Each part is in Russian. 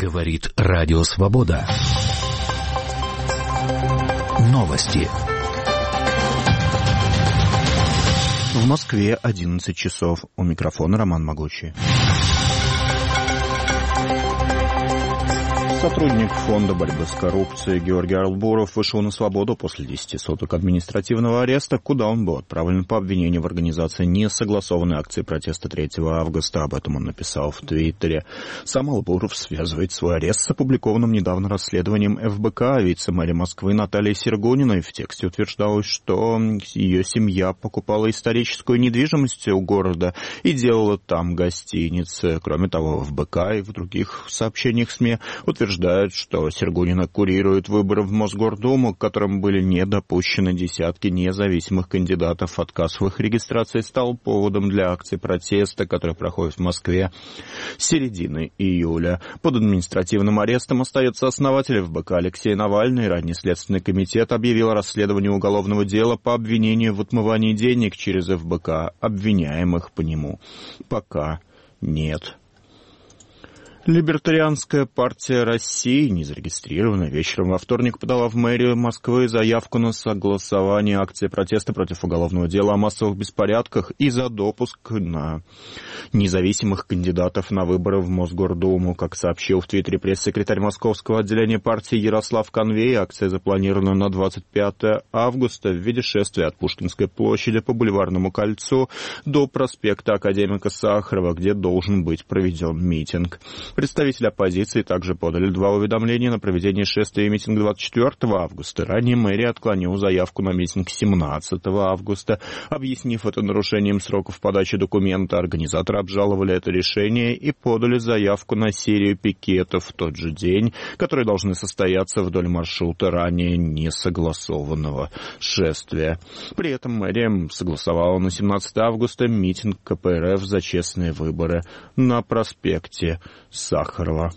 Говорит Радио Свобода. Новости. В Москве 11 часов. У микрофона Роман Могучий. Сотрудник Фонда борьбы с коррупцией Георгий Арлбуров вышел на свободу после 10 суток административного ареста, куда он был отправлен по обвинению в организации несогласованной акции протеста 3 августа. Об этом он написал в Твиттере. Сам Арлбуров связывает свой арест с опубликованным недавно расследованием ФБК. Вице-мэрия Москвы Наталья Сергунина в тексте утверждалось, что ее семья покупала историческую недвижимость у города и делала там гостиницы. Кроме того, ФБК и в других сообщениях СМИ утверждают, что Сергунина курирует выборы в Мосгордуму, к которым были не допущены десятки независимых кандидатов. Отказ в их регистрации стал поводом для акции протеста, которая проходит в Москве с середины июля. Под административным арестом остается основатель ФБК Алексей Навальный. Ранее Следственный комитет объявил расследование уголовного дела по обвинению в отмывании денег через ФБК. Обвиняемых по нему пока нет. Либертарианская партия России, незарегистрированная, вечером во вторник подала в мэрию Москвы заявку на согласование акции протеста против уголовного дела о массовых беспорядках и за допуск на независимых кандидатов на выборы в Мосгордуму. Как сообщил в Твиттере пресс-секретарь московского отделения партии Ярослав Конвей, акция запланирована на 25 августа в виде шествия от Пушкинской площади по Бульварному кольцу до проспекта Академика Сахарова, где должен быть проведен митинг. Представители оппозиции также подали 2 уведомления на проведение шествия и митинга 24 августа. Ранее мэрия отклонила заявку на митинг 17 августа, объяснив это нарушением сроков подачи документа. Организаторы обжаловали это решение и подали заявку на серию пикетов в тот же день, которые должны состояться вдоль маршрута ранее несогласованного шествия. При этом мэрия согласовала на 17 августа митинг КПРФ за честные выборы на проспекте Сахарова.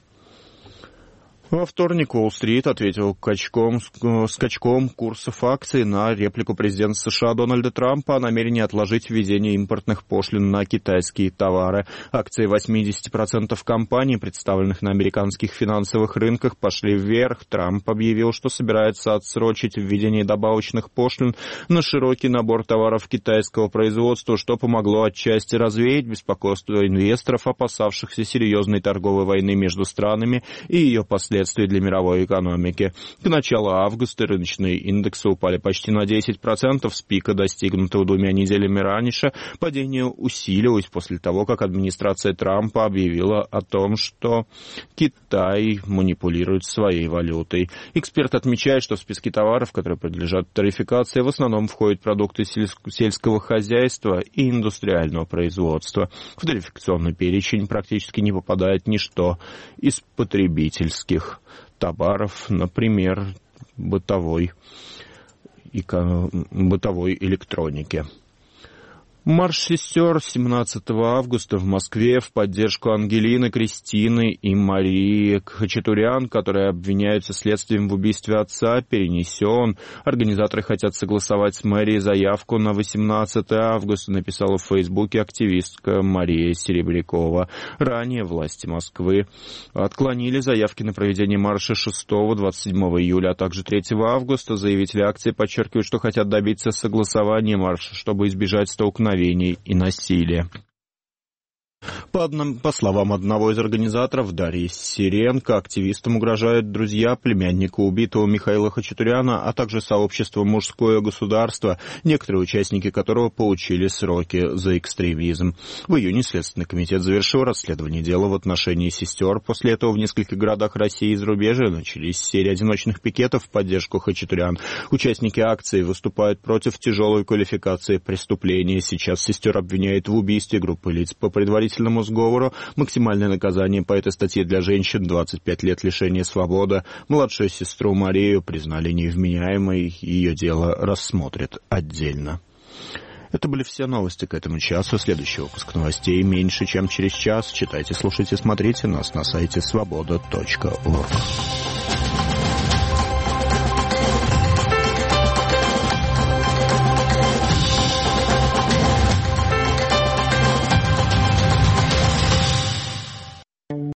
Во вторник Уолл-стрит ответил скачком курсов акций на реплику президента США Дональда Трампа о намерении отложить введение импортных пошлин на китайские товары. Акции 80% компаний, представленных на американских финансовых рынках, пошли вверх. Трамп объявил, что собирается отсрочить введение добавочных пошлин на широкий набор товаров китайского производства, что помогло отчасти развеять беспокойство инвесторов, опасавшихся серьезной торговой войны между странами и ее последствий для мировой экономики. К началу августа рыночные индексы упали почти на 10%, с пика, достигнутого 2 неделями раньше. Падение усилилось после того, как администрация Трампа объявила о том, что Китай манипулирует своей валютой. Эксперт отмечает, что в списке товаров, которые подлежат тарификации, в основном входят продукты сельского хозяйства и индустриального производства. В тарификационный перечень практически не попадает ничто из потребительских товаров, например, бытовой электроники. Марш сестер 17 августа в Москве в поддержку Ангелины, Кристины и Марии Хачатурян, которые обвиняются следствием в убийстве отца, перенесен. Организаторы хотят согласовать с мэрией заявку на 18 августа, написала в Фейсбуке активистка Мария Серебрякова. Ранее власти Москвы отклонили заявки на проведение марша 6-27 июля, а также 3 августа. Заявители акции подчеркивают, что хотят добиться согласования марша, чтобы избежать столкновений и насилия. По словам одного из организаторов, Дарьи Сиренко, активистам угрожают друзья племянника убитого Михаила Хачатуряна, а также сообщество «Мужское государство», некоторые участники которого получили сроки за экстремизм. В июне Следственный комитет завершил расследование дела в отношении сестер. После этого в нескольких городах России и зарубежья начались серии одиночных пикетов в поддержку Хачатурян. Участники акции выступают против тяжелой квалификации преступления. Сейчас сестер обвиняют в убийстве группы лиц по предварительному сговору. Максимальное наказание по этой статье для женщин — 25 лет лишения свободы. Младшую сестру Марию признали невменяемой, ее дело рассмотрят отдельно. Это были все новости к этому часу. Следующий выпуск новостей меньше, чем через час. Читайте, слушайте, смотрите нас на сайте svoboda.org.